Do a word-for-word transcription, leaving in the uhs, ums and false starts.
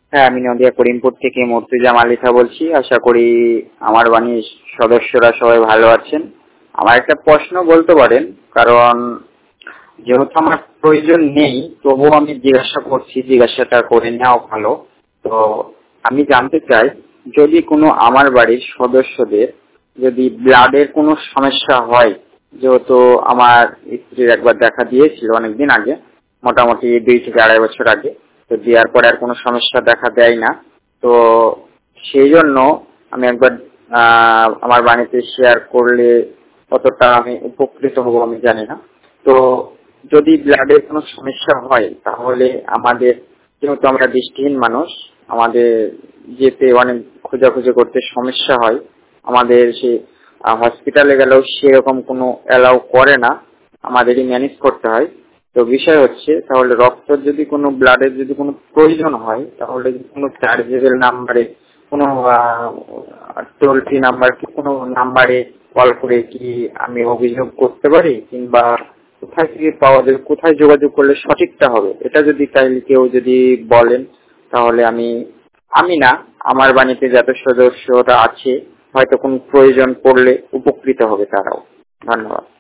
হ্যাঁ, আমি নদিয়া করিমপুর থেকে মর্তুজা মালিথা বলছি। আশা করি আমার বাণীর সদস্যরা সবাই ভালো আছেন। আমার একটা প্রশ্ন বলতে পারেন, কারণ যেহেতু আমার প্রয়োজন নেই তবুও আমি জিজ্ঞাসা করছি, জিজ্ঞাসাটা করে নেওয়া ভালো। তো আমি জানতে চাই, যদি কোনো আমার বাড়ির সদস্যদের যদি ব্লাডের কোনো সমস্যা হয়, যেহেতু আমার স্ত্রীর একবার দেখা দিয়েছিল অনেকদিন আগে, মোটামুটি দুই থেকে আড়াই বছর আগে, তো দেওয়ার পরে আর কোনো সমস্যা দেখা দেয় না। তো সেই জন্য আমি একবার আহ আমার বাড়িতে শেয়ার করলে কতটা আমি উপকৃত হব আমি জানি না। তো যদি ব্লাডের কোনো সমস্যা হয় তাহলে আমাদের, যেহেতু আমরা দৃষ্টিহীন মানুষ, আমাদের যেতে অনেক খোঁজাখুঁজি করতে সমস্যা হয়। আমাদের সে হসপিটালে গেলেও সেরকম কোনো অ্যালাউ করে না, আমাদেরই ম্যানেজ করতে হয়। তো বিষয় হচ্ছে, তাহলে রক্ত যদি কোনো ব্লাডের যদি কোনো প্রয়োজন হয় তাহলে কোনো চার্জেবল নাম্বারে, কোনো টোল ফ্রি নাম্বার কি কোনো নাম্বারে কল করে কি আমি অভিযোগ করতে পারি, কিংবা কোথায় থেকে পাওয়া যাবে, কোথায় যোগাযোগ করলে সঠিকটা হবে, এটা যদি তাইলে কেউ যদি বলেন তাহলে আমি আমি না আমার বাড়িতে যত সদস্যরা আছে হয়তো কোনো প্রয়োজন পড়লে উপকৃত হবে তারাও। ধন্যবাদ।